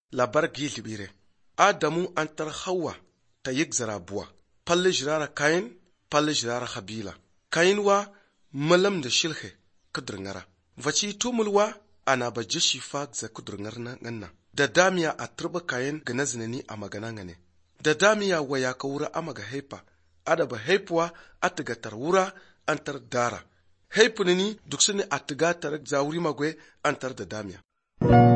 labar gilibire. Adamu antar Hawa ta yik zara buwa. Palle jirara Kayin, palle jirara Habila. Kayin wa malam da shilhe kudringara. Vaci tumulwa ana ba jishi fag za kudringar na nganna. Da damiya a turba Kayin gana zinani a magana ngane. Da damiya wa ya kawura amaga haipa. Ada ba haipuwa atiga tarwura antar dara. Haipunini duk suni atiga tar zawuri magwe antar da damiya.